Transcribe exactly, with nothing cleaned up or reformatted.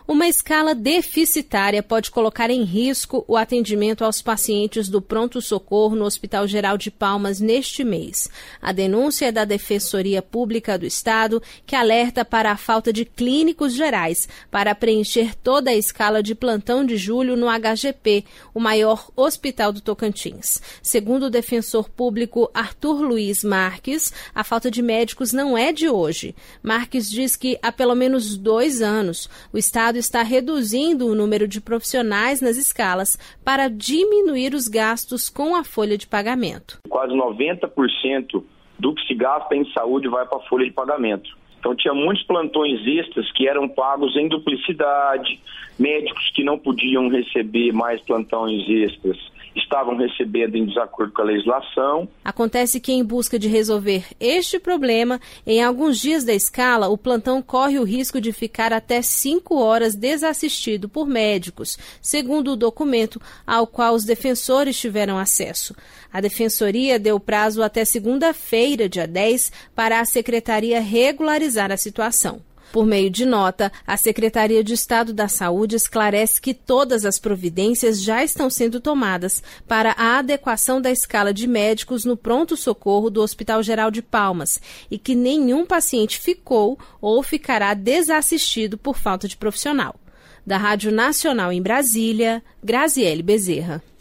Uma escala deficitária pode colocar em risco o atendimento aos pacientes do pronto-socorro no Hospital Geral de Palmas neste mês. A denúncia é da Defensoria Pública do Estado, que alerta para a falta de clínicos gerais para preencher toda a escala de plantão de julho no H G P, o maior hospital do Tocantins. Segundo o defensor público Arthur Luiz Marques, a falta de médicos não é de hoje. Marques diz que há pelo menos dois anos o Estado está reduzindo o número de profissionais nas escalas para diminuir os gastos com a folha de pagamento. Quase noventa por cento do que se gasta em saúde vai para a folha de pagamento. Então tinha muitos plantões extras que eram pagos em duplicidade, médicos que não podiam receber mais plantões extras estavam recebendo em desacordo com a legislação. Acontece que, em busca de resolver este problema, em alguns dias da escala, o plantão corre o risco de ficar até cinco horas desassistido por médicos, segundo o documento ao qual os defensores tiveram acesso. A Defensoria deu prazo até segunda-feira, dia dez, para a Secretaria regularizar a situação. Por meio de nota, a Secretaria de Estado da Saúde esclarece que todas as providências já estão sendo tomadas para a adequação da escala de médicos no pronto-socorro do Hospital Geral de Palmas e que nenhum paciente ficou ou ficará desassistido por falta de profissional. Da Rádio Nacional em Brasília, Graziele Bezerra.